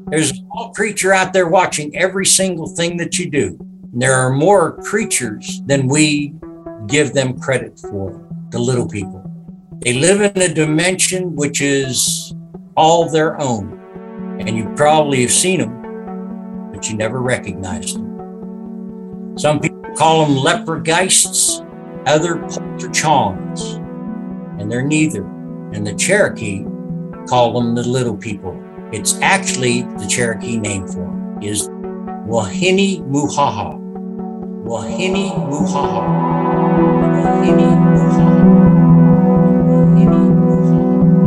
There's a small creature out there watching every single thing that you do. And there are more creatures than we give them credit for, the little people. They live in a dimension which is all their own. And you probably have seen them, but you never recognized them. Some people call them leprogeists, other polterchons, and they're neither. And the Cherokee call them the little people. It's actually the Cherokee name for them is Wahine Muhaha. Wahine Muhaha. Wahine Muhaha. Wahine Muhaha.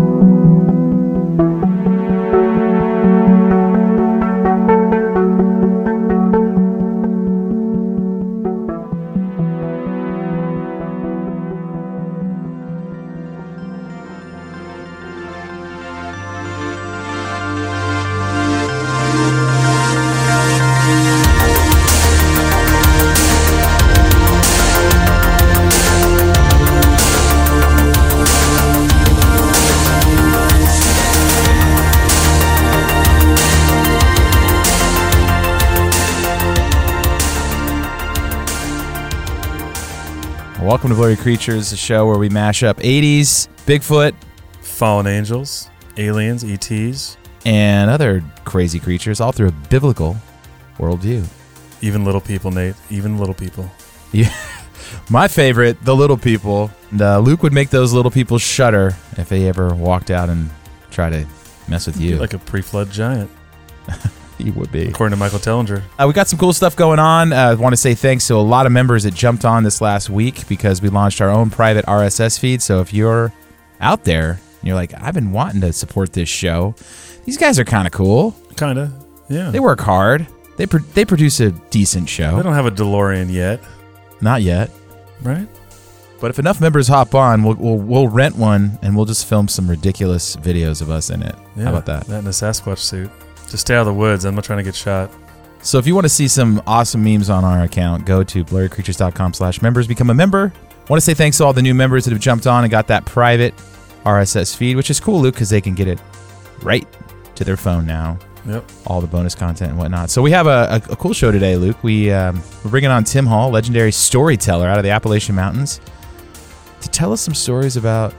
Welcome to Blurry Creatures, a show where we mash up 80s, Bigfoot, fallen angels, aliens, ETs, and other crazy creatures, all through a biblical worldview. even little people, Nate. Even little people. Yeah, my favorite, the little people. And, Luke would make those little people shudder if they ever walked out and tried to mess with you. Like a pre-flood giant. He would be. According to Michael Tellinger. We got some cool stuff going on. I want to say thanks to a lot of members that jumped on this last week because we launched our own private RSS feed. So if you're out there and you're like, I've been wanting to support this show, these guys are kind of cool. Kind of, yeah. They work hard. They produce a decent show. They don't have a DeLorean yet. Not yet. Right? But if enough members hop on, we'll rent one and we'll just film some ridiculous videos of us in it. Yeah, How about that? That in a Sasquatch suit. Just stay out of the woods. I'm not trying to get shot. So if you want to see some awesome memes on our account, go to blurrycreatures.com/members, become a member. Want to say thanks to all the new members that have jumped on and got that private RSS feed, which is cool, Luke, because they can get it right to their phone now. Yep. All the bonus content and whatnot. So we have a cool show today, Luke. We're bringing on Tim Hall, legendary storyteller out of the Appalachian Mountains, to tell us some stories about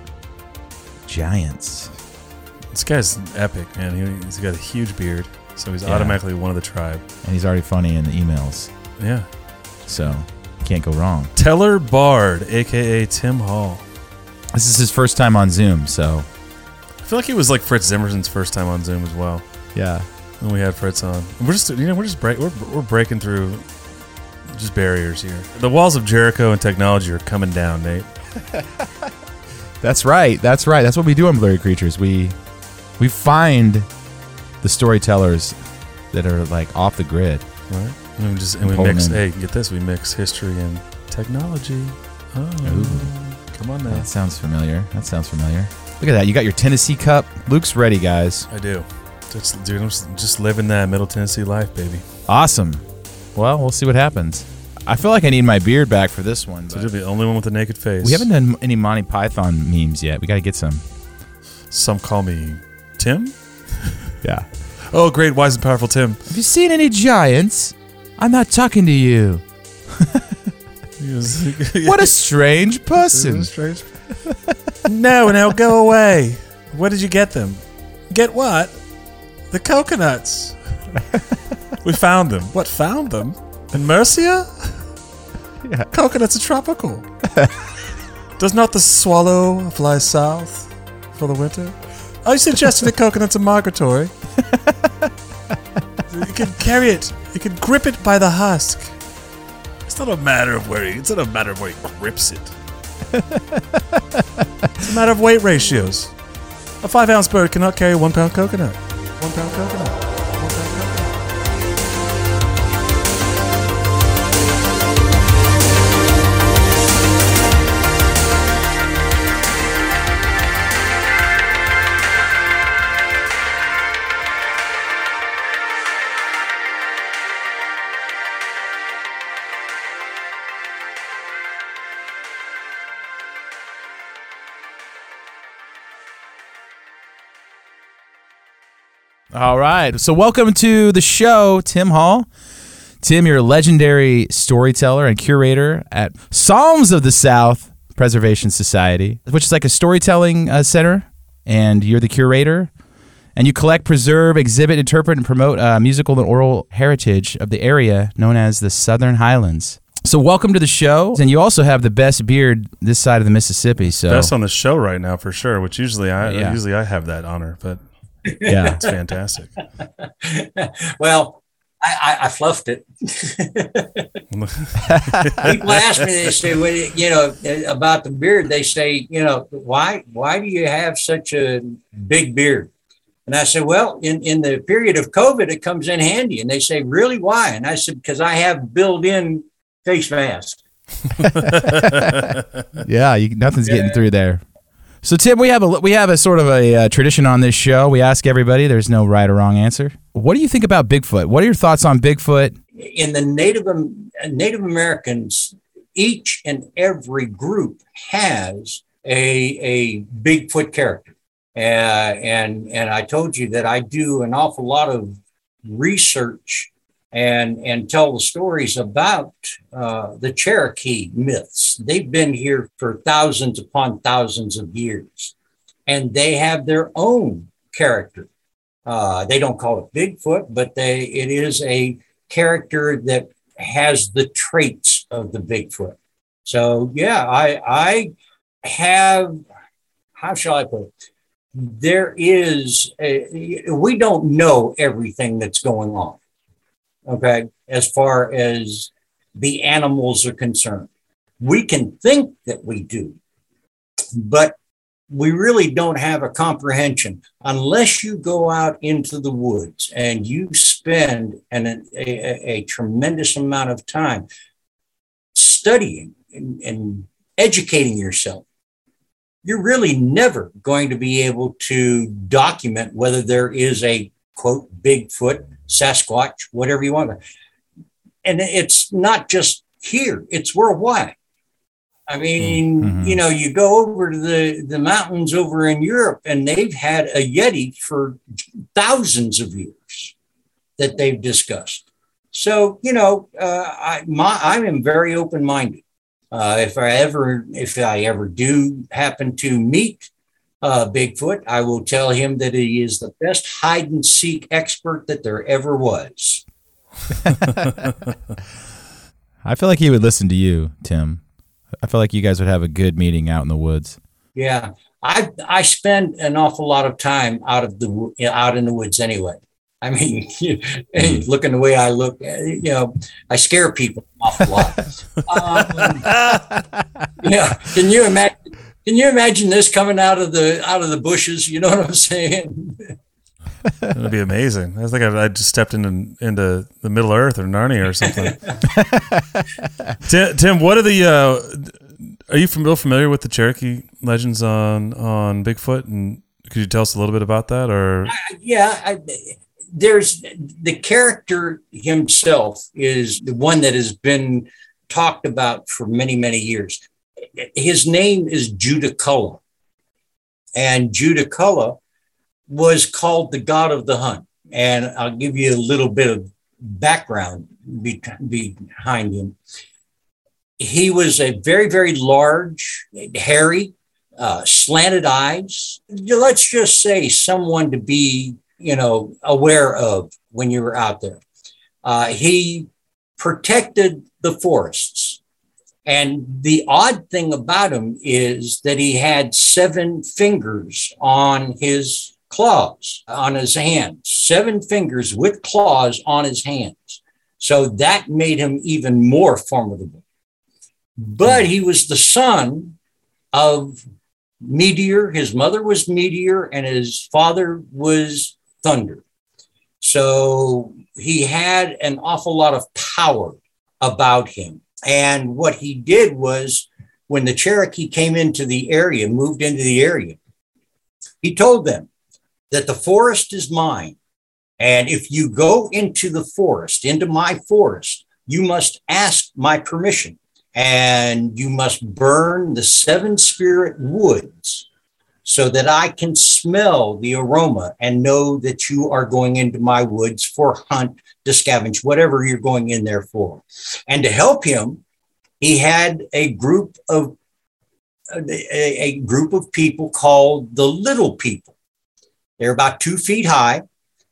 giants. This guy's epic, man. He's got a huge beard, so he's Yeah. automatically one of the tribe. And he's already funny in the emails, Yeah. so can't go wrong. Teller Bard, a.k.a. Tim Hall. This is his first time on Zoom, so I feel like it was like Fritz Zimmerson's first time on Zoom as well. yeah. When we had Fritz on. And we're breaking through just barriers here. The walls of Jericho and technology are coming down, Nate. That's right. That's what we do on Blurry Creatures. We find the storytellers that are like off the grid. Right? And we Pull 'em mix, in. hey, get this, we mix history and technology. Oh, Ooh. come on now. That sounds familiar. Look at that. You got your Tennessee cup. Luke's ready, guys. I do. Dude, I'm just living that Middle Tennessee life, baby. Awesome. Well, we'll see what happens. I feel like I need my beard back for this one. So But you're the only one with a naked face. we haven't done any Monty Python memes yet. We got to get some. Some call me Tim. Yeah. Oh, great, wise and powerful Tim. Have you seen any giants? I'm not talking to you. What a strange person. No, go away. Where did you get them? Get what? The coconuts. We found them. What, found them? In Mercia? Yeah. Coconuts are tropical. Does not the swallow fly south for the winter? Are you suggesting the coconuts are migratory? You can carry it. You can grip it by the husk. It's not a matter of where he grips it. It's a matter of weight ratios. A 5-ounce bird cannot carry a 1 pound coconut. 1 pound coconut. 1 pound coconut. All right. So welcome to the show, Tim Hall. Tim, you're a legendary storyteller and curator at Psalms of the South Preservation Society, which is like a storytelling center, and you're the curator. And you collect, preserve, exhibit, interpret, and promote musical and oral heritage of the area known as the Southern Highlands. So welcome to the show. And you also have the best beard this side of the Mississippi. So best on the show right now for sure, which usually I have that honor, but yeah, it's fantastic. Well, I fluffed it. People ask me, they say, about the beard, they say, why do you have such a big beard? And I said, well, in the period of COVID, it comes in handy. And they say, really, why? And I said, because I have built-in face mask. Yeah, nothing's getting through there. So, Tim, we have a sort of a tradition on this show. We ask everybody. There's no right or wrong answer. What do you think about Bigfoot? What are your thoughts on Bigfoot? In the Native Americans, each and every group has a Bigfoot character. And I told you that I do an awful lot of research and tell the stories about the Cherokee myths. They've been here for thousands upon thousands of years, and they have their own character. They don't call it Bigfoot, but it is a character that has the traits of the Bigfoot. So yeah, I have, how shall I put it? We don't know everything that's going on, okay, as far as the animals are concerned. We can think that we do, but we really don't have a comprehension unless you go out into the woods and you spend a tremendous amount of time studying and educating yourself. You're really never going to be able to document whether there is a, quote, Bigfoot, Sasquatch, whatever you want. And it's not just here, it's worldwide. I mean, you go over to the mountains over in Europe, and they've had a Yeti for thousands of years that they've discussed. So, I am very open-minded. If I ever do happen to meet Bigfoot, I will tell him that he is the best hide and seek expert that there ever was. I feel like he would listen to you, Tim. I feel like you guys would have a good meeting out in the woods. Yeah, I spend an awful lot of time out in the woods anyway. I mean, looking the way I look, I scare people an awful lot. Can you imagine? Can you imagine this coming out of the bushes? You know what I'm saying? It would be amazing. I think I just stepped into the Middle Earth or Narnia or something. Tim, what are are you familiar with the Cherokee legends on Bigfoot? And could you tell us a little bit about that? Or there's the character himself is the one that has been talked about for many, many years. His name is Judaculla, and Judaculla was called the god of the hunt. And I'll give you a little bit of background behind him. He was a very, very large, hairy, slanted eyes. Let's just say someone to be, aware of when you were out there. He protected the forests. And the odd thing about him is that he had 7 fingers on his claws, on his hands, 7 fingers with claws on his hands. So that made him even more formidable. But he was the son of Meteor. His mother was Meteor and his father was Thunder. So he had an awful lot of power about him. And what he did was, when the Cherokee came into the area, moved into the area, he told them that the forest is mine. And if you go into the forest, into my forest, you must ask my permission. And you must burn the 7 spirit woods so that I can smell the aroma and know that you are going into my woods for hunt, to scavenge, whatever you're going in there for. And to help him, he had a group of people called the Little People. They're about 2 feet high,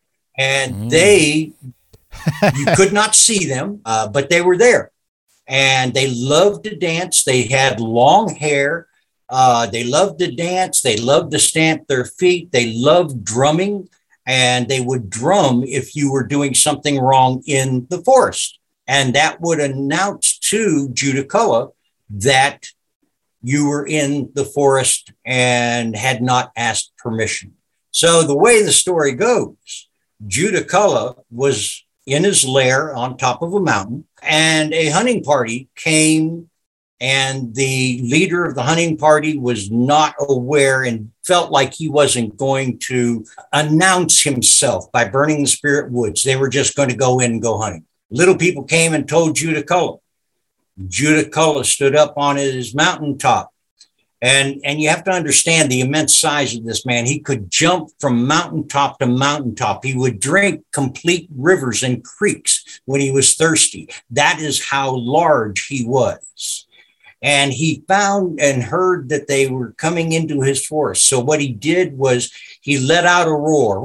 and you could not see them, but they were there. And they loved to dance. They had long hair. They loved to dance. They loved to stamp their feet. They loved drumming, and they would drum if you were doing something wrong in the forest. And that would announce to Judaculla that you were in the forest and had not asked permission. So the way the story goes, Judaculla was in his lair on top of a mountain, and a hunting party came, and the leader of the hunting party was not aware and felt like he wasn't going to announce himself by burning the spirit woods. They were just going to go in and go hunting. Little People came and told Judaculla. Judaculla stood up on his mountaintop. And you have to understand the immense size of this man. He could jump from mountaintop to mountaintop. He would drink complete rivers and creeks when he was thirsty. That is how large he was. And he found and heard that they were coming into his forest. So what he did was he let out a roar.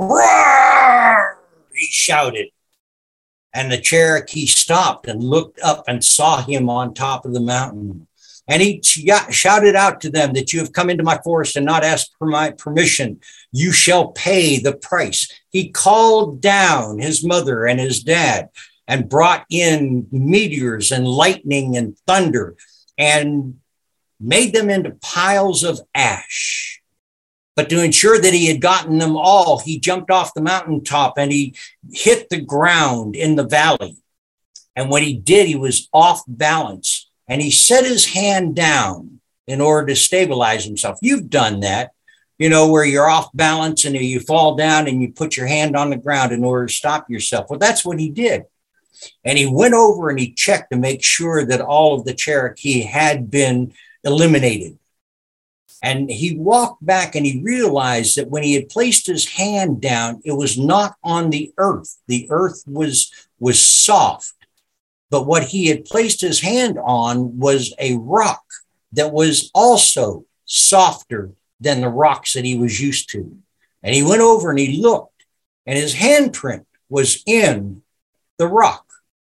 Roar! He shouted. And the Cherokee stopped and looked up and saw him on top of the mountain. And he shouted out to them that you have come into my forest and not asked for my permission. You shall pay the price. He called down his mother and his dad and brought in meteors and lightning and thunder and made them into piles of ash. But to ensure that he had gotten them all, he jumped off the mountaintop and he hit the ground in the valley. And when he did, he was off balance. And he set his hand down in order to stabilize himself. You've done that, where you're off balance and you fall down and you put your hand on the ground in order to stop yourself. Well, that's what he did. And he went over and he checked to make sure that all of the Cherokee had been eliminated. And he walked back and he realized that when he had placed his hand down, it was not on the earth. The earth was soft. But what he had placed his hand on was a rock that was also softer than the rocks that he was used to. And he went over and he looked, and his handprint was in the rock.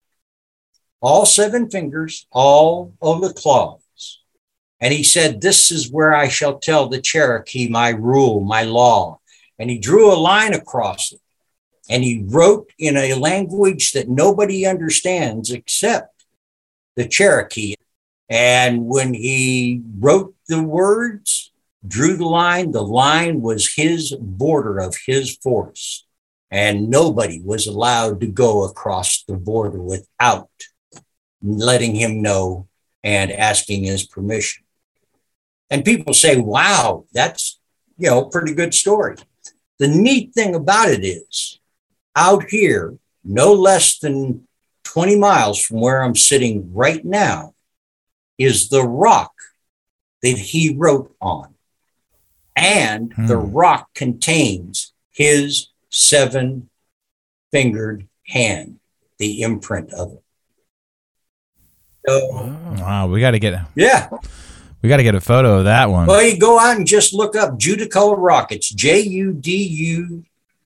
All 7 fingers, all of the claws. And he said, this is where I shall tell the Cherokee my rule, my law. And he drew a line across it. And he wrote in a language that nobody understands except the Cherokee. And when he wrote the words, drew the line was his border of his forest. And nobody was allowed to go across the border without letting him know and asking his permission. And people say, wow, that's, pretty good story. The neat thing about it is, out here, no less than 20 miles from where I'm sitting right now, is the rock that he wrote on. And the rock contains his 7-fingered hand, the imprint of it. So, wow, we got to get We got to get a photo of that one. Well, you go out and just look up Judaculla Rock. It's Judaculla,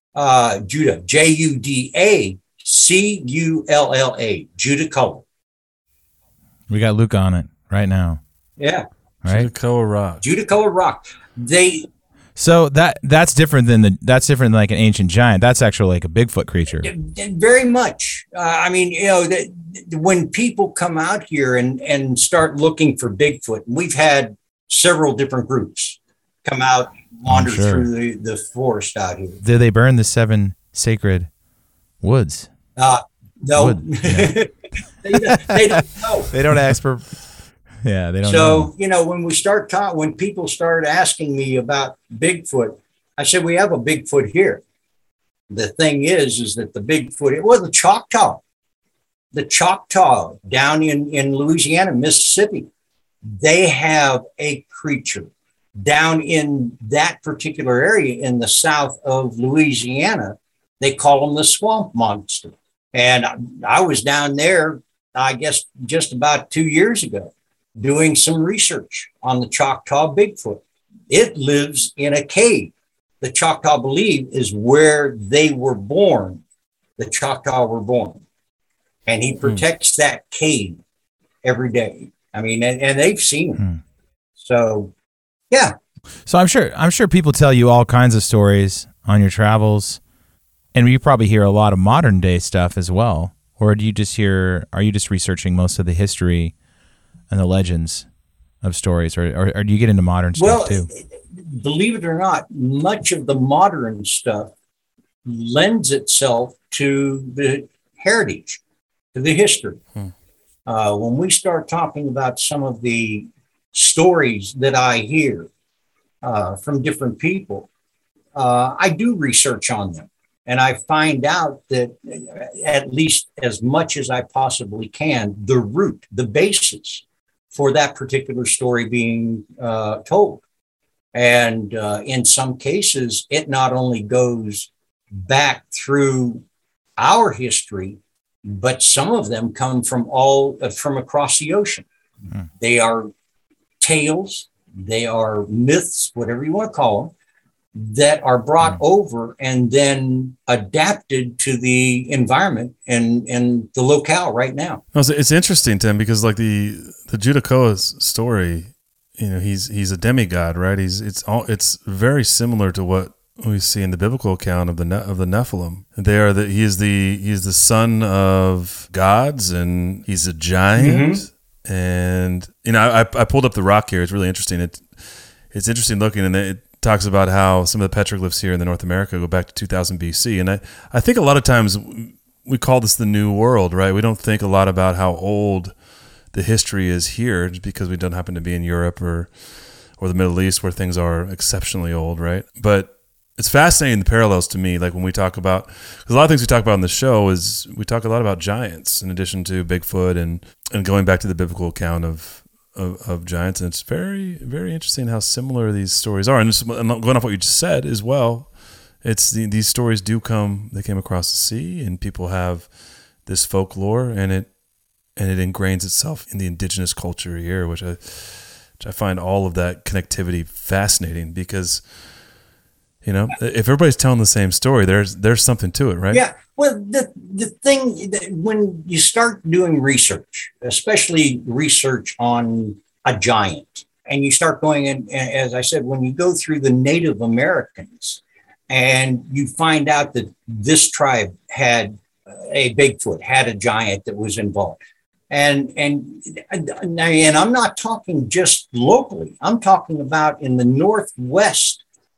Judaculla. We got Luke on it right now. Yeah. Right? Judaculla Rock. So that's different than like an ancient giant. That's actually like a Bigfoot creature. Very much. When people come out here and start looking for Bigfoot, we've had several different groups come out, wander through the forest out here. Do they burn the 7 sacred woods? No. They don't know. They don't ask for. Yeah, they don't. So when people start asking me about Bigfoot, I said we have a Bigfoot here. The thing is that the Bigfoot, the Choctaw down in Louisiana, Mississippi, they have a creature down in that particular area in the south of Louisiana, they call them the swamp monster. And I was down there, I guess, just about 2 years ago, doing some research on the Choctaw Bigfoot. It lives in a cave. The Choctaw believe is where they were born. The Choctaw were born. And he protects that cave every day. I mean, and they've seen him. So, yeah. So I'm sure people tell you all kinds of stories on your travels, and you probably hear a lot of modern day stuff as well. Or are you just researching most of the history and the legends of stories, or do you get into modern stuff too? Believe it or not, much of the modern stuff lends itself to the heritage, to the history. When we start talking about some of the stories that I hear from different people, I do research on them. And I find out that at least as much as I possibly can, the root, the basis for that particular story being told. And in some cases, it not only goes back through our history, but some of them come from across the ocean. They are tales, they are myths, whatever you want to call them, that are brought over and then adapted to the environment and the locale right now. It's interesting, Tim, because like the Judacoa's story, he's a demigod, right? It's very similar to what we see in the biblical account of the Nephilim. He is the son of gods, and he's a giant. And I pulled up the rock here. It's really interesting. It's interesting looking, and it talks about how some of the petroglyphs here in the North America go back to 2000 BC. And I think a lot of times we call this the New World, right? We don't think a lot about how old the history is here, just because we don't happen to be in Europe or the Middle East, where things are exceptionally old, right? But it's fascinating, the parallels to me, like when we talk about, because a lot of things we talk about on the show is we talk a lot about giants in addition to Bigfoot and going back to the biblical account of giants. And it's very, very interesting how similar these stories are. And going off what you just said as well, these stories they came across the sea, and people have this folklore, and it ingrains itself in the indigenous culture here, which I find all of that connectivity fascinating, because if everybody's telling the same story, there's something to it, right? Yeah. Well, the thing that when you start doing research, especially research on a giant, and you start going in, as I said, when you go through the Native Americans and you find out that this tribe had a Bigfoot, had a giant that was involved. And I'm not talking just locally. I'm talking about in the Northwest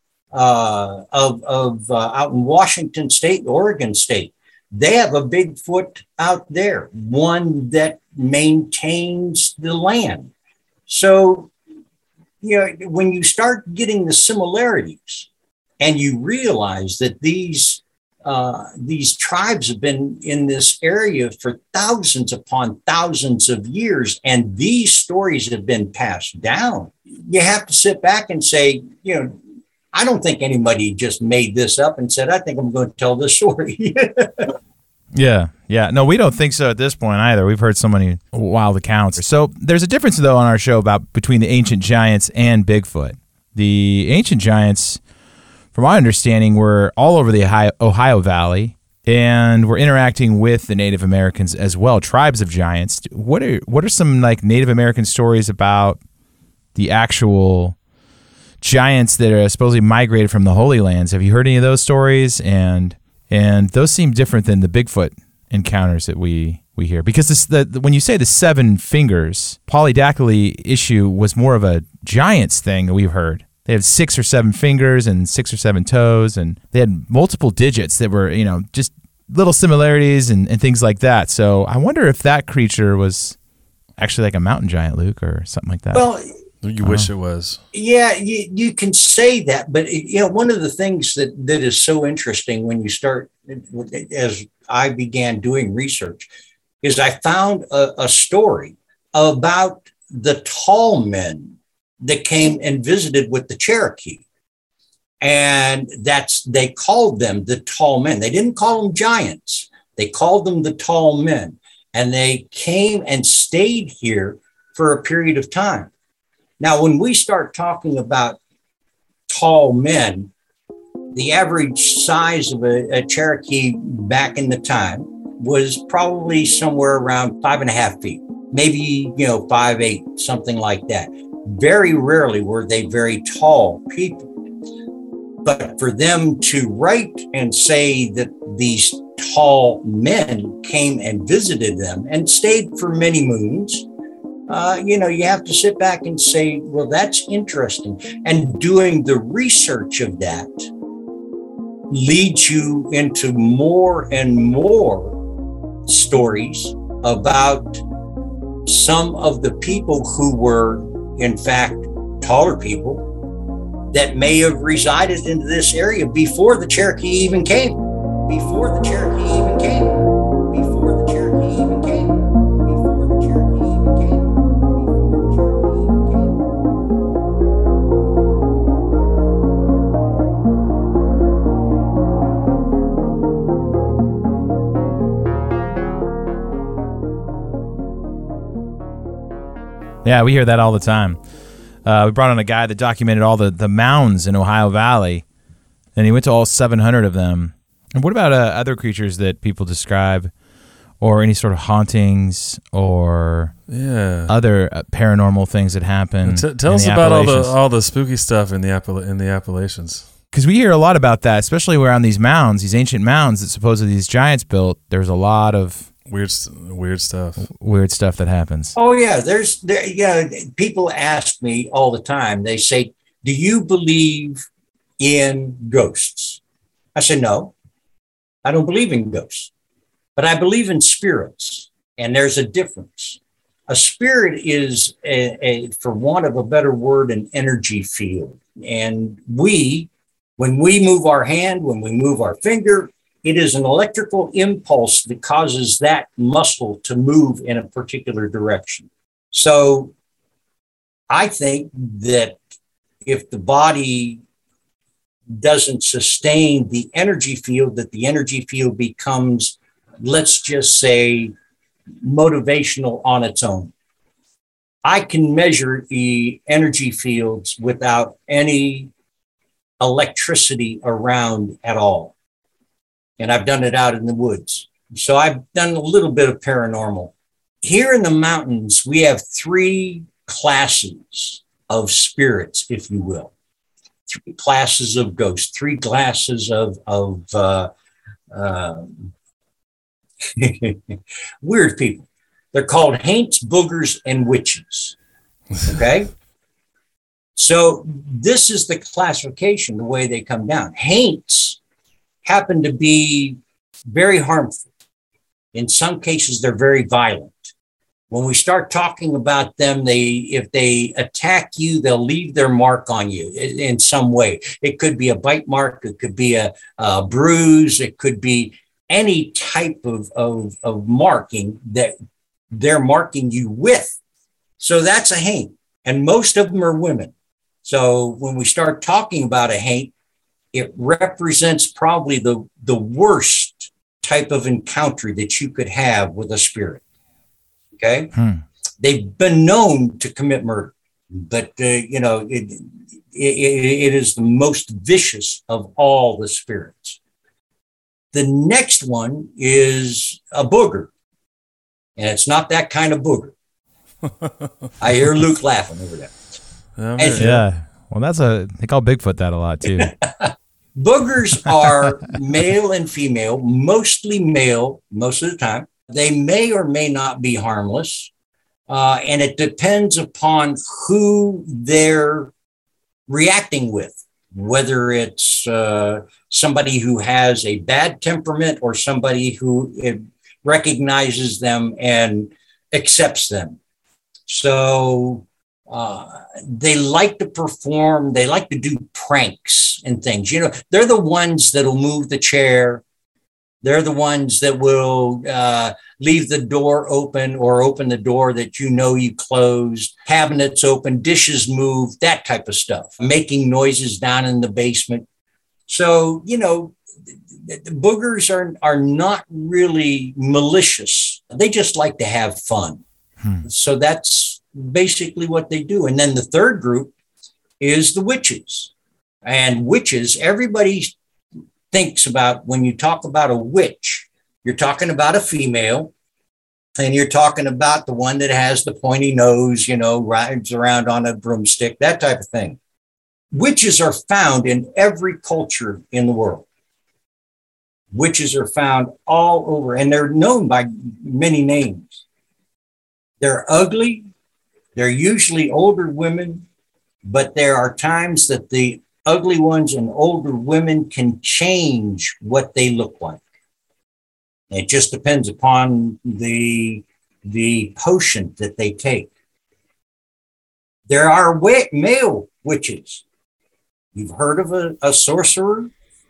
out in Washington State, Oregon State. They have a Bigfoot out there, one that maintains the land. So, when you start getting the similarities and you realize that these tribes have been in this area for thousands upon thousands of years, and these stories have been passed down, you have to sit back and say, I don't think anybody just made this up and said, I think I'm going to tell this story. Yeah. No, we don't think so at this point either. We've heard so many wild accounts. So there's a difference, though, on our show between the ancient giants and Bigfoot. The ancient giants, from my understanding, were all over the Ohio Valley, and were interacting with the Native Americans as well, tribes of giants. What are some Native American stories about the actual giants that are supposedly migrated from the Holy Lands? Have you heard any of those stories? And those seem different than the Bigfoot encounters that we hear, because when you say the 7 fingers, polydactyly issue was more of a giants thing that we've heard. They had 6 or 7 fingers and 6 or 7 toes, and they had multiple digits that were just little similarities and things like that. So I wonder if that creature was actually like a mountain giant, Luke, or something like that. Well, you wish it was. Yeah, you can say that, but one of the things that is so interesting when you start, as I began doing research, is I found a story about the tall men that came and visited with the Cherokee. And they called them the tall men. They didn't call them giants. They called them the tall men. And they came and stayed here for a period of time. Now, when we start talking about tall men, the average size of a Cherokee back in the time was probably somewhere around 5.5 feet, maybe, 5'8", something like that. Very rarely were they very tall people. But for them to write and say that these tall men came and visited them and stayed for many moons, you have to sit back and say, well, that's interesting. And doing the research of that leads you into more and more stories about some of the people who were, in fact, taller people that may have resided in this area before the Cherokee even came. Before the Cherokee even came. Before the Cherokee even came. Before the Cherokee even came. Yeah, we hear that all the time. We brought on a guy that documented all the mounds in Ohio Valley, and he went to all 700 of them. And what about other creatures that people describe, or any sort of hauntings, or other paranormal things that happen? Tell us about all the spooky stuff in the Appalachians. Because we hear a lot about that, especially around these mounds, these ancient mounds that supposedly these giants built. There's a lot of weird stuff. Weird stuff that happens. Oh yeah, people ask me all the time. They say, "Do you believe in ghosts?" I say, "No, I don't believe in ghosts, but I believe in spirits." And there's a difference. A spirit is for want of a better word, an energy field. And when we move our hand, when we move our finger, it is an electrical impulse that causes that muscle to move in a particular direction. So I think that if the body doesn't sustain the energy field, that the energy field becomes, let's just say, motivational on its own. I can measure the energy fields without any electricity around at all. And I've done it out in the woods. So I've done a little bit of paranormal. Here in the mountains, we have 3 classes of spirits, if you will. 3 classes of ghosts, 3 classes of weird people. They're called haints, boogers, and witches. Okay? So this is the classification, the way they come down. Haints happen to be very harmful. In some cases, they're very violent. When we start talking about them, if they attack you, they'll leave their mark on you in some way. It could be a bite mark. It could be a bruise. It could be any type of marking that they're marking you with. So that's a haint. And most of them are women. So when we start talking about a haint, it represents probably the worst type of encounter that you could have with a spirit. Okay? They've been known to commit murder, but it is the most vicious of all the spirits. The next one is a booger, and it's not that kind of booger. I hear Luke laughing over there. Yeah. Well, they call Bigfoot that a lot too. Boogers are male and female, mostly male most of the time. They may or may not be harmless, and it depends upon who they're reacting with, whether it's somebody who has a bad temperament or somebody who recognizes them and accepts them. So they like to perform, they like to do pranks and things. They're the ones that'll move the chair They're the ones that will leave the door open or open the door that you closed, cabinets open, dishes moved, that type of stuff, making noises down in the basement. So, the boogers are not really malicious. They just like to have fun. So that's basically what they do. And then the third group is the witches. And witches, everybody thinks about, when you talk about a witch, you're talking about a female, and you're talking about the one that has the pointy nose, rides around on a broomstick, that type of thing. Witches are found in every culture in the world. Witches are found all over, and they're known by many names. They're ugly. They're usually older women, but there are times that the ugly ones and older women can change what they look like. It just depends upon the potion that they take. There are male witches. You've heard of a sorcerer?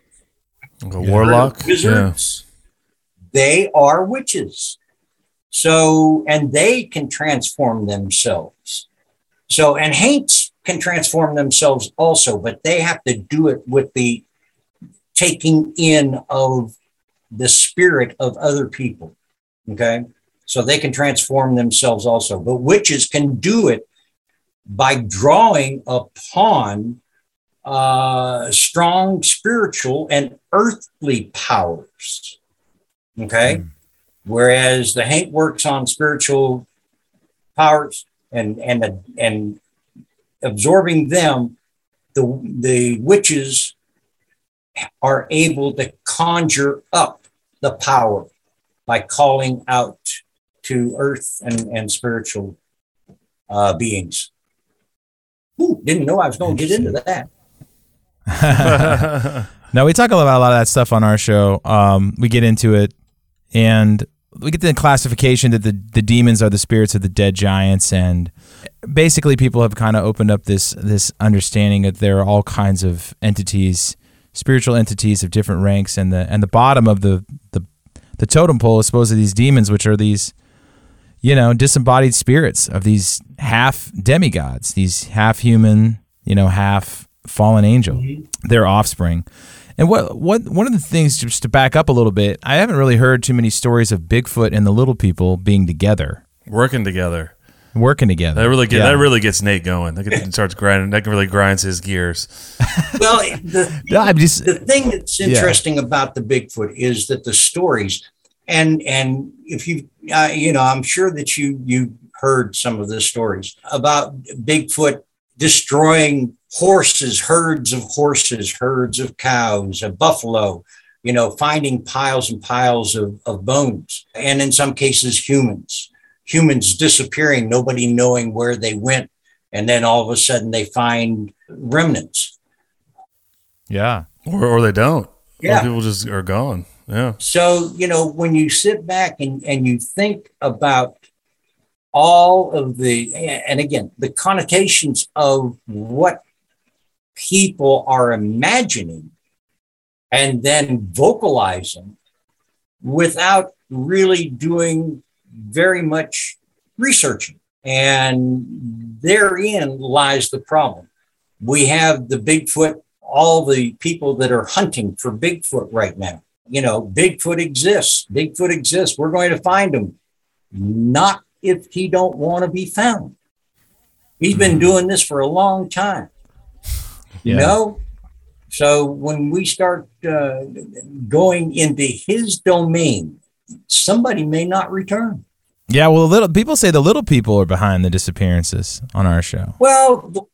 A warlock? Wizards? Yeah. They are witches. So, and they can transform themselves. So, and haints can transform themselves also, but they have to do it with the taking in of the spirit of other people. Okay. So they can transform themselves also, but witches can do it by drawing upon strong spiritual and earthly powers. Okay. Whereas the haint works on spiritual powers and absorbing them, the witches are able to conjure up the power by calling out to earth and spiritual beings. Ooh, didn't know I was going to get into that. No, we talk about a lot of that stuff on our show. We get into it, and we get the classification that the demons are the spirits of the dead giants, and basically people have kind of opened up this understanding that there are all kinds of entities, spiritual entities of different ranks, and the bottom of the totem pole is supposed to these demons, which are these disembodied spirits of these half demigods, these half human, half fallen angel, their offspring. And what one of the things, just to back up a little bit, I haven't really heard too many stories of Bigfoot and the little people being together, working together. That really gets Nate going. That starts grinding. That really grinds his gears. Well, the thing that's interesting about the Bigfoot is that the stories, and if you I'm sure that you heard some of the stories about Bigfoot destroying horses, herds of cows, a buffalo, finding piles and piles of bones, and in some cases humans disappearing, nobody knowing where they went, and then all of a sudden they find remnants. Yeah, or they don't. Yeah, people just are gone. Yeah. So when you sit back and you think about all of the connotations of what people are imagining and then vocalizing without really doing very much researching. And therein lies the problem. We have the Bigfoot, all the people that are hunting for Bigfoot right now. Bigfoot exists. We're going to find him. Not if he don't want to be found. He's been doing this for a long time. So when we start going into his domain, somebody may not return. Yeah, well, people say the little people are behind the disappearances on our show. Well,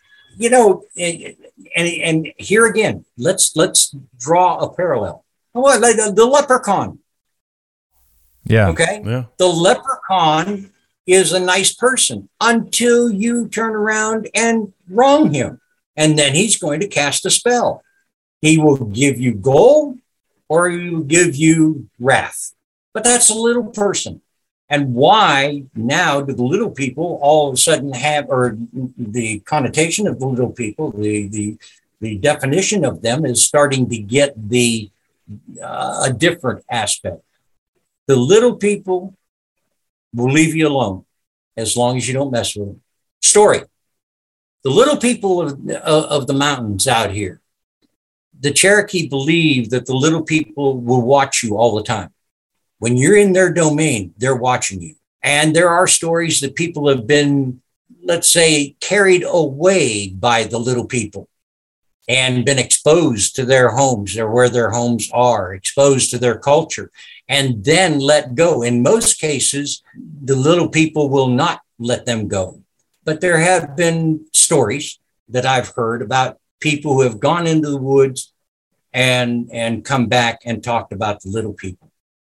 and here again, let's draw a parallel. The leprechaun. Yeah. Okay. Yeah. The leprechaun is a nice person until you turn around and wrong him. And then he's going to cast a spell. He will give you gold or he will give you wrath. But that's a little person. And why now do the little people all of a sudden have, or the connotation of the little people, the definition of them is starting to get the a different aspect. The little people will leave you alone as long as you don't mess with them. Story. The little people of the mountains out here, the Cherokee believe that the little people will watch you all the time. When you're in their domain, they're watching you. And there are stories that people have been, let's say, carried away by the little people and been exposed to their homes or where their homes are, exposed to their culture, and then let go. In most cases, the little people will not let them go. But there have been stories that I've heard about people who have gone into the woods and come back and talked about the little people.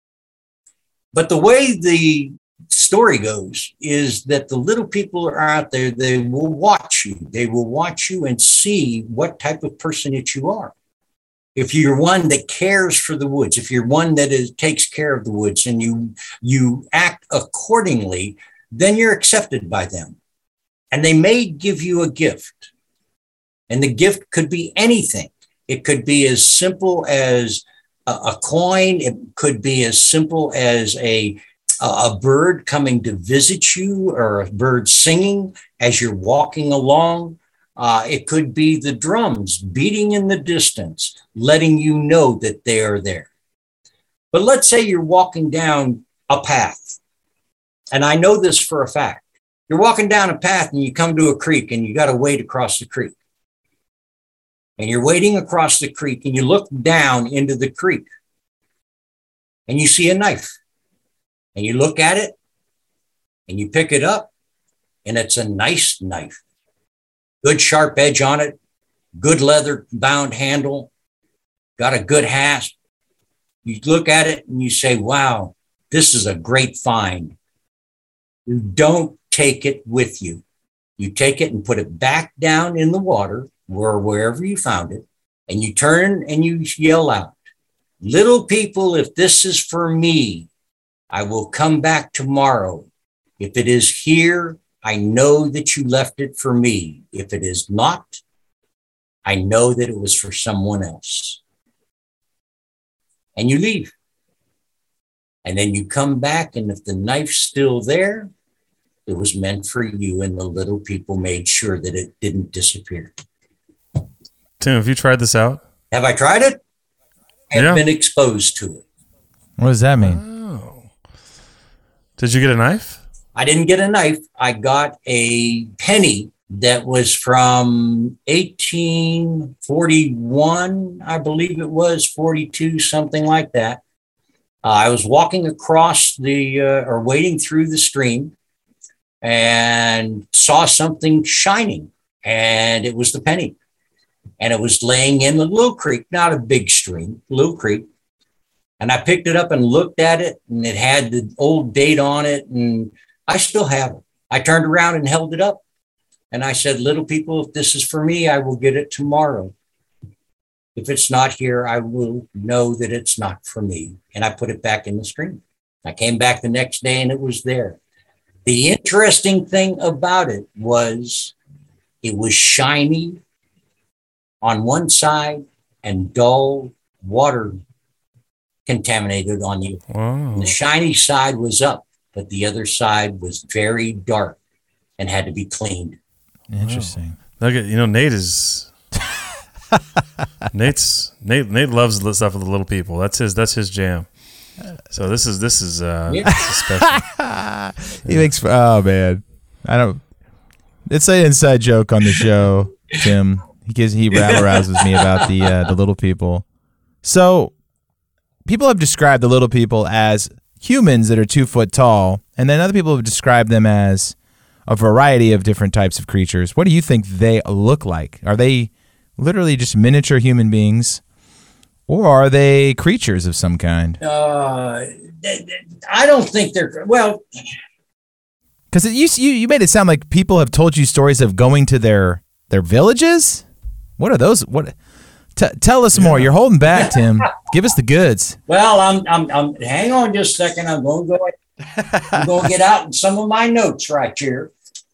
But the way the story goes is that the little people are out there, they will watch you. They will watch you and see what type of person that you are. If you're one that cares for the woods, if you're one that takes care of the woods and you act accordingly, then you're accepted by them. And they may give you a gift. And the gift could be anything. It could be as simple as a coin. It could be as simple as a bird coming to visit you or a bird singing as you're walking along. It could be the drums beating in the distance, letting you know that they are there. But let's say you're walking down a path. And I know this for a fact. You're walking down a path and you come to a creek and you got to wade across the creek. And you're wading across the creek and you look down into the creek and you see a knife. And you look at it and you pick it up and it's a nice knife. Good sharp edge on it, good leather bound handle, got a good hasp. You look at it and you say, wow, this is a great find. You don't take it with you. You take it and put it back down in the water or wherever you found it, and you turn and you yell out, little people, if this is for me, I will come back tomorrow. If it is here, I know that you left it for me. If it is not, I know that it was for someone else. And you leave. And then you come back, and if the knife's still there, it was meant for you, and the little people made sure that it didn't disappear. Tim, have you tried this out? Have I tried it? I've been exposed to it. What does that mean? Oh. Did you get a knife? I didn't get a knife. I got a penny that was from 1841, I believe it was, 42, something like that. I was walking across or wading through the stream and saw something shining, and it was the penny. And it was laying in the little creek, not a big stream, little creek. And I picked it up and looked at it, and it had the old date on it, and I still have it. I turned around and held it up, and I said, little people, if this is for me, I will get it tomorrow. If it's not here, I will know that it's not for me. And I put it back in the stream. I came back the next day, and it was there. The interesting thing about it was shiny on one side and dull water contaminated on you. Wow. The shiny side was up, but the other side was very dark and had to be cleaned. Interesting. Look at, Nate is Nate loves the stuff with the little people. That's his jam. So this is special. He makes, oh man, it's an inside joke on the show, Tim. He rabble-rouses me about the little people. So people have described the little people as humans that are 2 foot tall, and then other people have described them as a variety of different types of creatures. What do you think they look like? Are they literally just miniature human beings, or are they creatures of some kind? I don't think they're, well... Because you made it sound like people have told you stories of going to their villages? What are those? What? Tell us more. You're holding back, Tim. Give us the goods. Well, I'm hang on just a second. I'm going to get out some of my notes right here.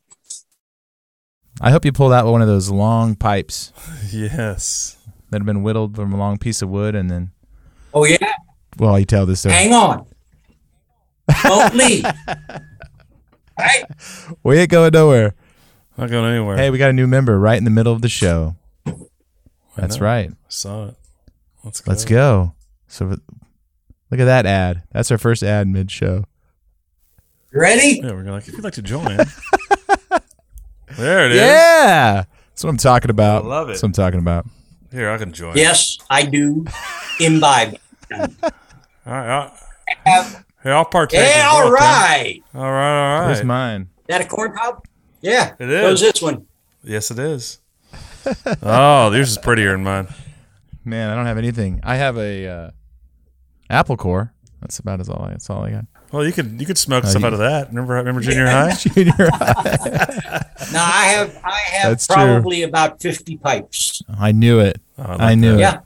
I hope you pulled out one of those long pipes. Yes. That have been whittled from a long piece of wood and then. Oh, yeah. While you tell this story. Hang on. Don't leave. Right? We ain't going nowhere. Not going anywhere. Hey, we got a new member right in the middle of the show. That's right. I saw it. Let's go. Let's go. So look at that ad. That's our first ad mid-show. You ready? Yeah, we're like, if you'd like to join. There it is. Yeah. That's what I'm talking about. I love it. That's what I'm talking about. Here, I can join. Yes, I do. Imbibe. All right. Hey, I'll partake. Yeah, as well, all right. Tim. All right. Where's mine? That a corn pop? Yeah. It is. Goes this one. Yes, it is. Oh, yours is prettier than mine. Man, I don't have anything. I have a apple core. That's about that's all I got. Well, you could smoke stuff out of that. Remember junior high? Junior high. Now I have That's probably about 50 pipes. I knew it. I knew it. Yeah.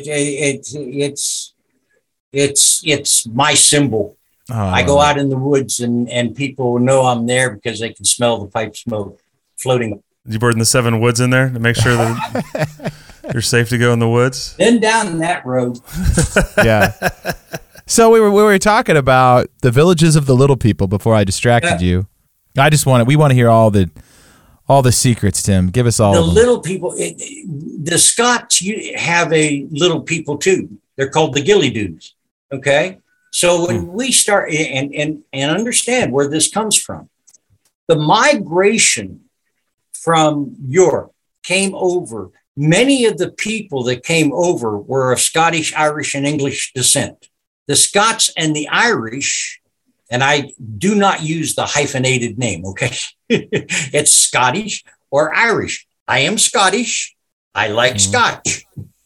It's my symbol. Oh, I go out in the woods and people know I'm there because they can smell the pipe smoke floating. You burn the 7 woods in there to make sure that you're safe to go in the woods. Then down that road. Yeah. So we were talking about the villages of the little people before I distracted you. We want to hear all the secrets, Tim. Give us all The of them. little people, the Scots have a little people too. They're called the Gilly-Doos. Okay. So when we start and understand where this comes from, the migration from Europe came over. Many of the people that came over were of Scottish, Irish, and English descent. The Scots and the Irish, and I do not use the hyphenated name, okay? It's Scottish or Irish. I am Scottish. I like Scotch.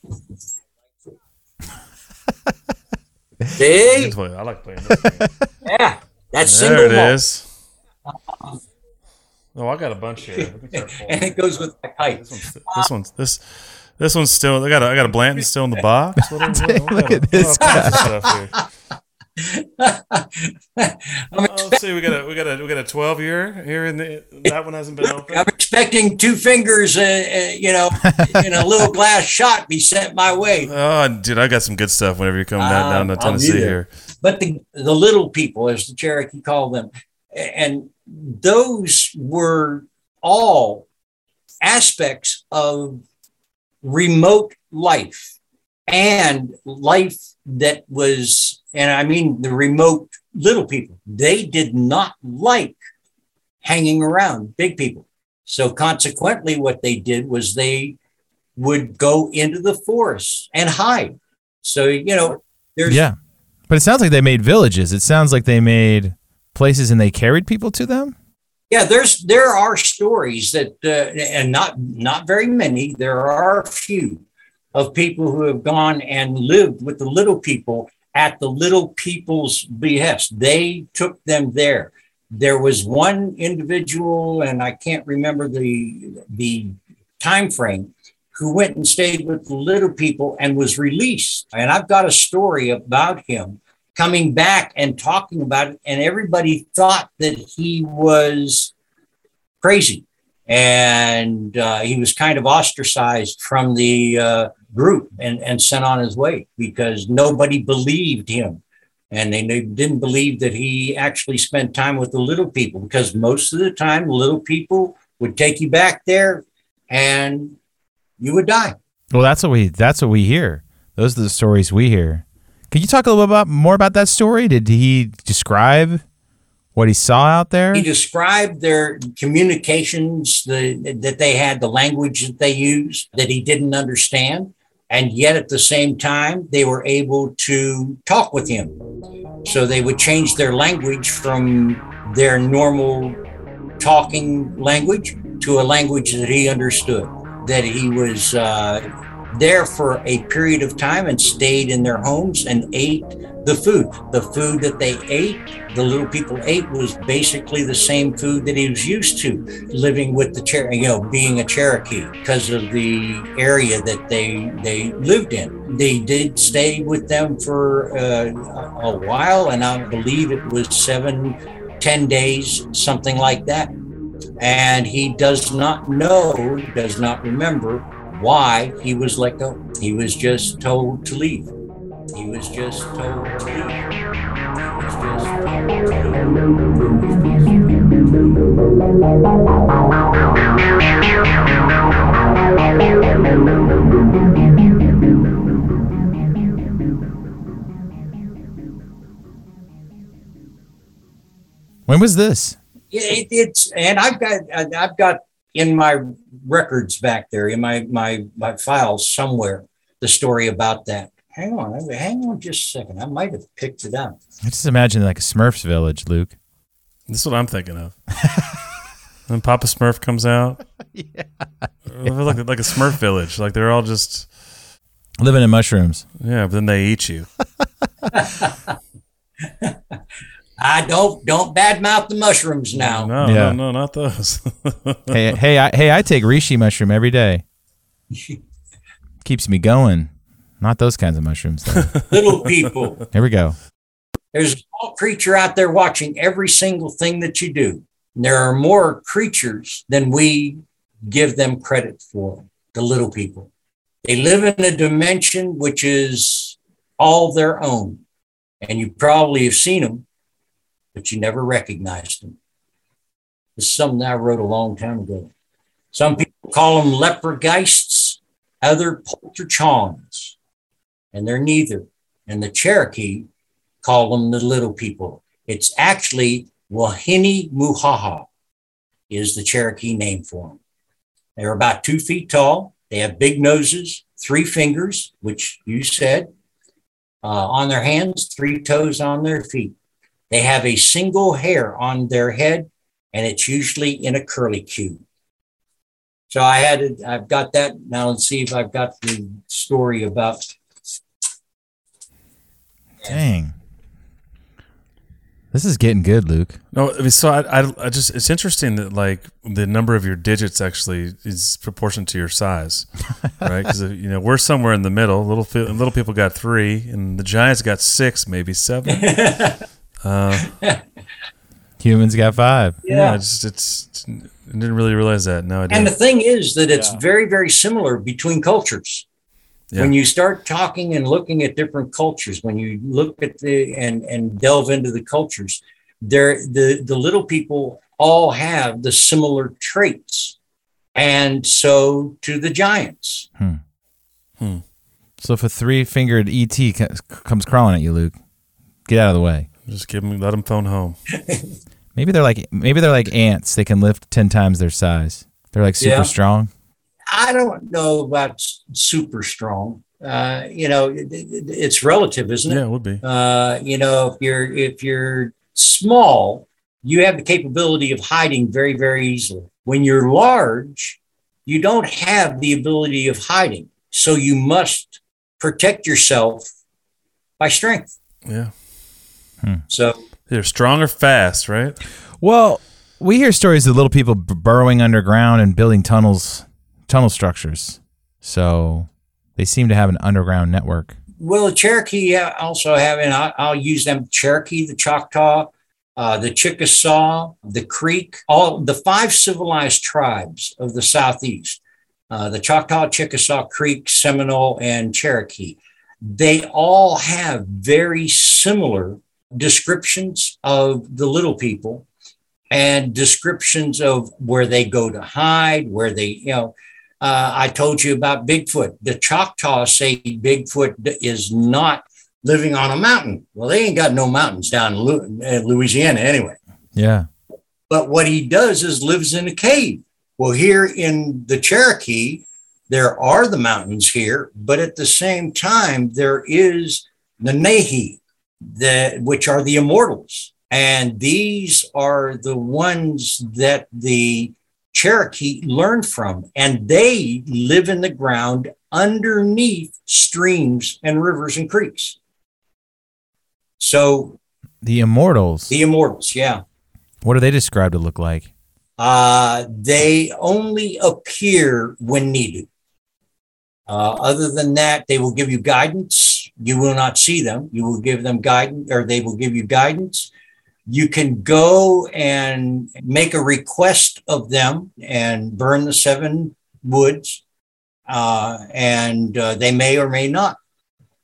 See? I like playing this game. Yeah, that's There single it malt. is. Oh, I got a bunch here. And it goes with my pipe. This one's still. I got a Blanton still in the box. Look at this guy. Let's see. We got a 12-year here in that one hasn't been open. I'm expecting 2 fingers, in a little glass shot be sent my way. Oh, dude, I got some good stuff whenever you come down to Tennessee here. But the little people, as the Cherokee called them, and those were all aspects of remote life and life that was, and I mean the remote little people, they did not like hanging around big people. So consequently, what they did was they would go into the forest and hide. So, there's... Yeah. But it sounds like they made villages. It sounds like they made places and they carried people to them. Yeah, there are stories that, and not very many, there are a few of people who have gone and lived with the little people at the little people's behest. They took them there. There was one individual, and I can't remember the time frame, who went and stayed with the little people and was released. And I've got a story about him coming back and talking about it, and everybody thought that he was crazy. And he was kind of ostracized from the group and sent on his way because nobody believed him. And they didn't believe that he actually spent time with the little people, because most of the time, the little people would take you back there and you would die. Well, that's what we hear. Those are the stories we hear. Can you talk a little bit more about that story? Did he describe what he saw out there? He described their communications, that they had, the language that they used that he didn't understand. And yet at the same time, they were able to talk with him. So they would change their language from their normal talking language to a language that he understood, that he was there for a period of time and stayed in their homes and ate the food. The food that they ate, the little people ate, was basically the same food that he was used to living with being a Cherokee, because of the area that they lived in. They did stay with them for a while, and I believe it was 7-10 days, something like that. And he does not remember why he was let go. He was just told to leave. He was just told to leave. He was just told to When was this? it's and I've got in my records back there in my files somewhere the story about that. Hang on just a second. I might have picked it up. I just imagine like a Smurfs village, Luke. This is what I'm thinking of. Then Papa Smurf comes out. Yeah. They're like a Smurf village. Like they're all just Living in mushrooms. yeah, but then they eat you. I don't badmouth the mushrooms now. No, not those. I take reishi mushroom every day. Keeps me going. Not those kinds of mushrooms, though. Little people. Here we go. There's a small creature out there watching every single thing that you do. And there are more creatures than we give them credit for, the little people. They live in a dimension which is all their own. And you probably have seen them, but you never recognized them. This is something I wrote a long time ago. Some people call them leprogeists, other polterchons, and they're neither. And the Cherokee call them the little people. It's actually Wahine Muhaha is the Cherokee name for them. They're about 2 feet tall. They have big noses, 3 fingers, which you said, on their hands, 3 toes on their feet. They have a single hair on their head, and it's usually in a curly cue. So I've got that. Now let's see if I've got the story about. Dang. This is getting good, Luke. No, I mean, so I just it's interesting that like the number of your digits actually is proportional to your size, right? Because we're somewhere in the middle. Little people got 3, and the giants got 6, maybe 7. Humans got 5. Yeah, I didn't really realize that. Now I do. And the thing is that it's very, very similar between cultures. Yeah. When you start talking and looking at different cultures, when you look at and delve into the cultures, the little people all have the similar traits, and so do the giants. So if a 3-fingered ET comes crawling at you, Luke, get out of the way. Just let them phone home. Maybe they're like ants. They can lift 10 times their size. They're like super strong. I don't know about super strong. It's relative, isn't it? Yeah, it would be. If you're small, you have the capability of hiding very, very easily. When you're large, you don't have the ability of hiding. So you must protect yourself by strength. Yeah. So they're strong or fast, right? Well, we hear stories of little people burrowing underground and building tunnel structures. So they seem to have an underground network. Well, the Cherokee also have, and I'll use them, Cherokee, the Choctaw, the Chickasaw, the Creek, all the 5 civilized tribes of the Southeast, the Choctaw, Chickasaw, Creek, Seminole, and Cherokee. They all have very similar descriptions of the little people and descriptions of where they go to hide, where they, I told you about Bigfoot. The Choctaw say Bigfoot is not living on a mountain. Well, they ain't got no mountains down in Louisiana anyway. Yeah. But what he does is lives in a cave. Well, here in the Cherokee, there are the mountains here, but at the same time, there is the Nahi, which are the immortals. And these are the ones that the Cherokee learned from, and they live in the ground underneath streams and rivers and creeks. So the immortals, yeah. What are they described to look like? They only appear when needed. Other than that, they will give you guidance. You will not see them. You will give them guidance, or they will give you guidance. You can go and make a request of them and burn the 7 woods, and they may or may not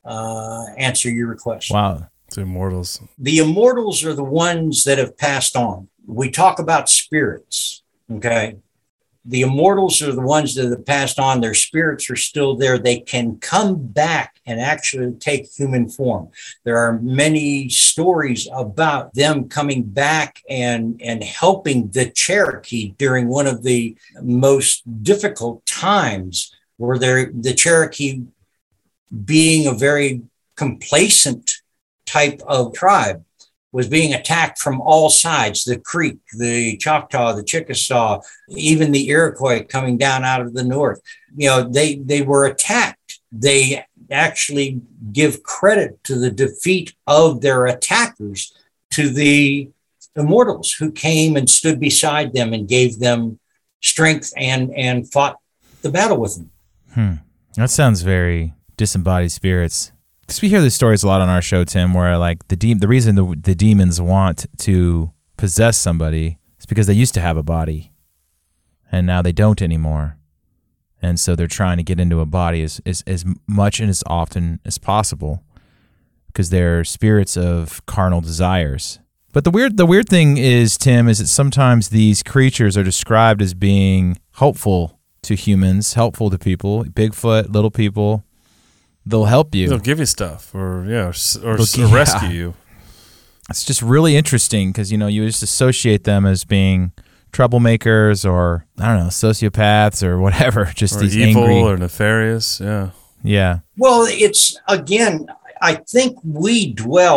answer your request. Wow. The immortals. The immortals are the ones that have passed on. We talk about spirits, okay? The immortals are the ones that have passed on. Their spirits are still there. They can come back and actually take human form. There are many stories about them coming back and helping the Cherokee during one of the most difficult times, where the Cherokee, being a very complacent type of tribe, was being attacked from all sides. The Creek, the Choctaw, the Chickasaw, even the Iroquois coming down out of the north. They were attacked. They actually give credit to the defeat of their attackers to the immortals who came and stood beside them and gave them strength and fought the battle with them. That sounds very disembodied spirits. Because we hear these stories a lot on our show, Tim, where like the reason the demons want to possess somebody is because they used to have a body, and now they don't anymore, and so they're trying to get into a body as much and as often as possible, because they're spirits of carnal desires. But the weird thing is, Tim, is that sometimes these creatures are described as being helpful to humans, helpful to people, Bigfoot, little people. They'll help you. They'll give you stuff, or rescue you. It's just really interesting because you just associate them as being troublemakers, or I don't know, sociopaths or whatever. Just or these evil angry or nefarious. Yeah. Well, it's again. I think we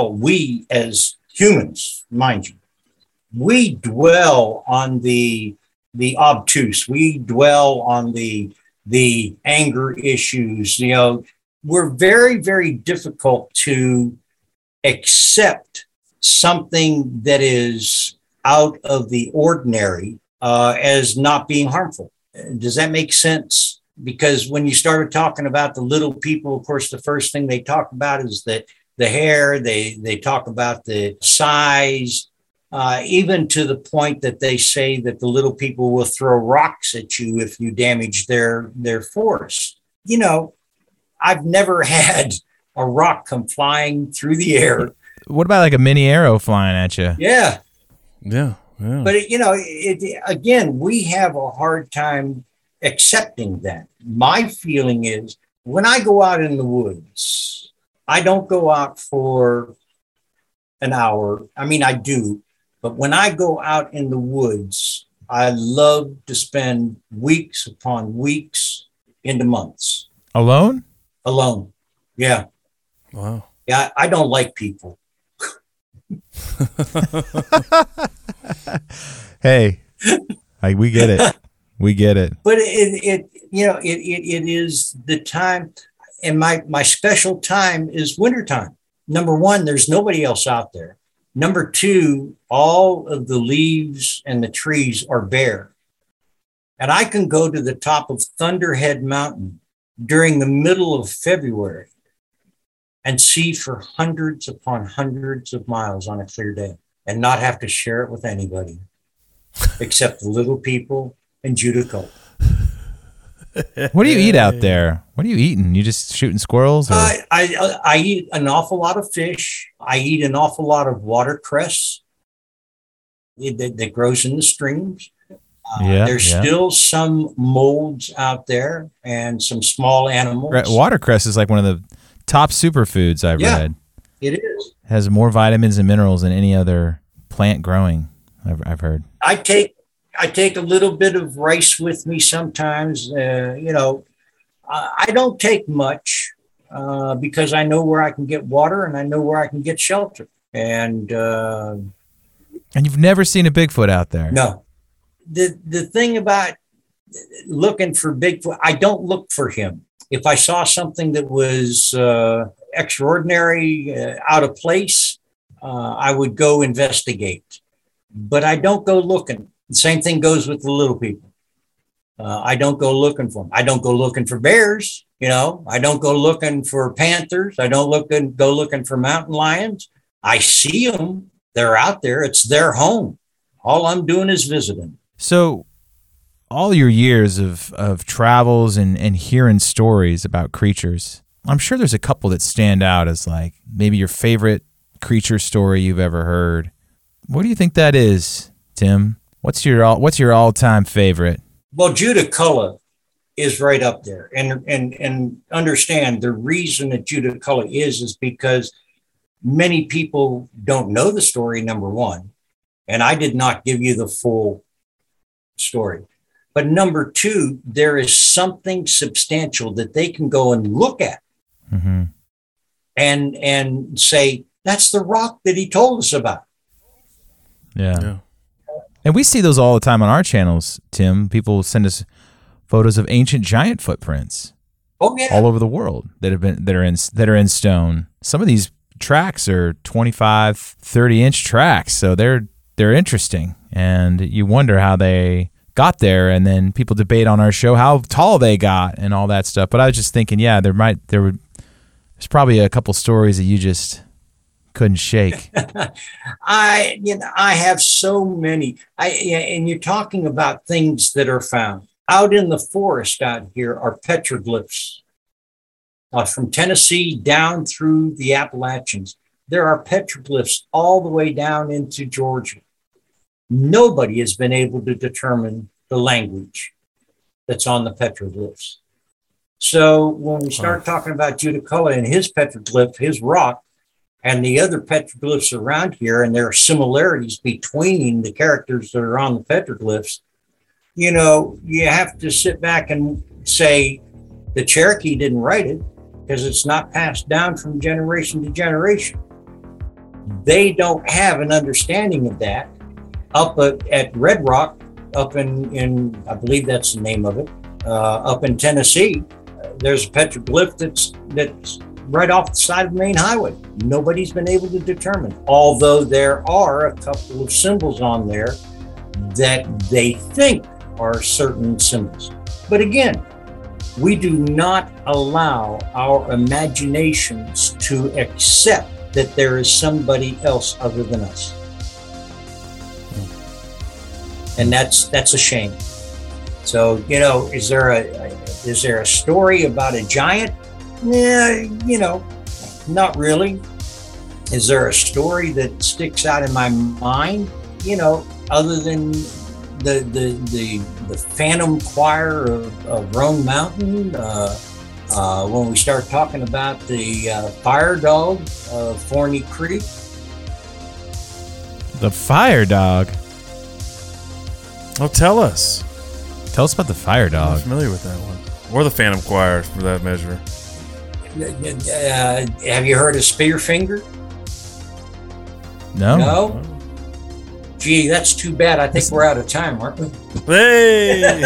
as humans, mind you, we dwell on the obtuse. We dwell on the anger issues. We're very, very difficult to accept something that is out of the ordinary as not being harmful. Does that make sense? Because when you started talking about the little people, of course, the first thing they talk about is that the hair, they talk about the size, even to the point that they say that the little people will throw rocks at you if you damage their forest. I've never had a rock come flying through the air. What about like a mini arrow flying at you? Yeah. But again, we have a hard time accepting that. My feeling is when I go out in the woods, I don't go out for an hour. I mean, I do, but when I go out in the woods, I love to spend weeks upon weeks into months. Alone? Alone. Yeah. Wow. Yeah, I don't like people. Hey, we get it. We get it. But it is the time, and my special time is wintertime. Number one, there's nobody else out there. Number two, all of the leaves and the trees are bare. And I can go to the top of Thunderhead Mountain during the middle of February and see for hundreds upon hundreds of miles on a clear day and not have to share it with anybody except the little people and Judah Colt. What do you eat out there? What are you eating? You just shooting squirrels? Or? I eat an awful lot of fish. I eat an awful lot of watercress that grows in the streams. There's still some molds out there and some small animals. Watercress is like one of the top superfoods I've read. It is. It has more vitamins and minerals than any other plant growing, I've heard. I take a little bit of rice with me sometimes. I don't take much because I know where I can get water and I know where I can get shelter. And you've never seen a Bigfoot out there? No. The thing about looking for Bigfoot, I don't look for him. If I saw something that was extraordinary, out of place, I would go investigate. But I don't go looking. The same thing goes with the little people. I don't go looking for them. I don't go looking for bears. I don't go looking for panthers. I don't go looking for mountain lions. I see them. They're out there. It's their home. All I'm doing is visiting. So all your years of travels and hearing stories about creatures, I'm sure there's a couple that stand out as like maybe your favorite creature story you've ever heard. What do you think that is, Tim? What's your all-time favorite? Well, Judaculla is right up there. And understand the reason that Judaculla is because many people don't know the story, number one. And I did not give you the full story. But number two, there is something substantial that they can go and look at and say, that's the rock that he told us about. Yeah. And we see those all the time on our channels, Tim. People send us photos of ancient giant footprints. Oh, yeah. All over the world that are in stone. Some of these tracks are 25, 30-inch tracks, so they're interesting. And you wonder how they got there, and then people debate on our show how tall they got and all that stuff. But I was just thinking, yeah, there's probably a couple stories that you just couldn't shake. I have so many. And you're talking about things that are found out in the forest out here are petroglyphs. From Tennessee down through the Appalachians, there are petroglyphs all the way down into Georgia. Nobody has been able to determine the language that's on the petroglyphs. So when we start talking about Judaculla and his petroglyph, his rock, and the other petroglyphs around here, and there are similarities between the characters that are on the petroglyphs, you have to sit back and say the Cherokee didn't write it because it's not passed down from generation to generation. They don't have an understanding of that. Up at Red Rock, up in I believe that's the name of it, up in Tennessee, there's a petroglyph that's right off the side of the main highway. Nobody's been able to determine, although there are a couple of symbols on there that they think are certain symbols. But again, we do not allow our imaginations to accept that there is somebody else other than us. And that's a shame. So, is there a story about a giant? Yeah, not really. Is there a story that sticks out in my mind? Other than the Phantom Choir of Roan Mountain. When we start talking about the Fire Dog of Forney Creek. The Fire Dog. Oh, tell us. Tell us about the Fire I'm Dog. not familiar with that one. Or the Phantom Choir, for that measure. Have you heard of Spearfinger? No? Gee, that's too bad. I think we're out of time, aren't we? Hey!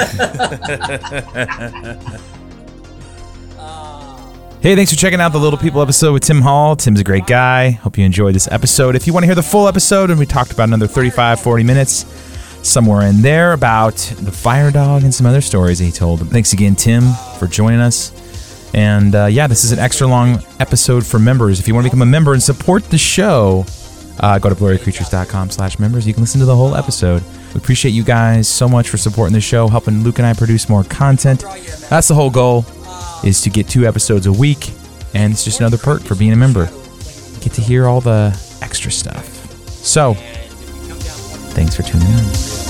Hey, thanks for checking out the Little People episode with Tim Hall. Tim's a great guy. Hope you enjoyed this episode. If you want to hear the full episode, and we talked about another 35, 40 minutes, somewhere in there about the Fire Dog and some other stories that he told. Thanks again, Tim, for joining us. And this is an extra long episode for members. If you want to become a member and support the show, go to blurrycreatures.com/members. You can listen to the whole episode. We appreciate you guys so much for supporting the show, helping Luke and I produce more content. That's the whole goal, is to get 2 episodes a week. And it's just another perk for being a member. You get to hear all the extra stuff. So, thanks for tuning in.